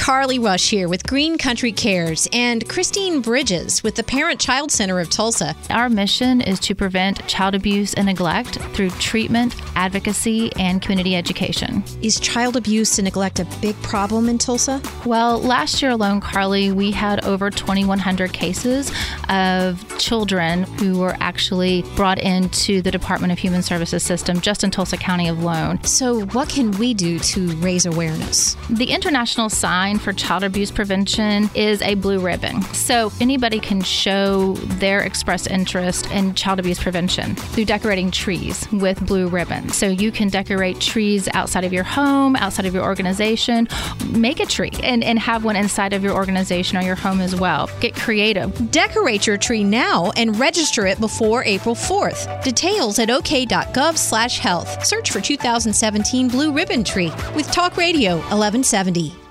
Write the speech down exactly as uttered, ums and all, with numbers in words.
Carly Rush here with Green Country Cares and Christine Bridges with the Parent Child Center of Tulsa. Our mission is to prevent child abuse and neglect through treatment, advocacy, and community education. Is child abuse and neglect a big problem in Tulsa? Well, last year alone, Carly, we had over twenty-one hundred cases of children who were actually brought into the Department of Human Services system just in Tulsa County alone. So what can we do to raise awareness? The international sign for child abuse prevention is a blue ribbon. So anybody can show their expressed interest in child abuse prevention through decorating trees with blue ribbons. So you can decorate trees outside of your home, outside of your organization. Make a tree and, and have one inside of your organization or your home as well. Get creative. Decorate your tree now and register it before April fourth. Details at ok.gov slash health. Search for two thousand seventeen Blue Ribbon Tree with Talk Radio eleven seventy.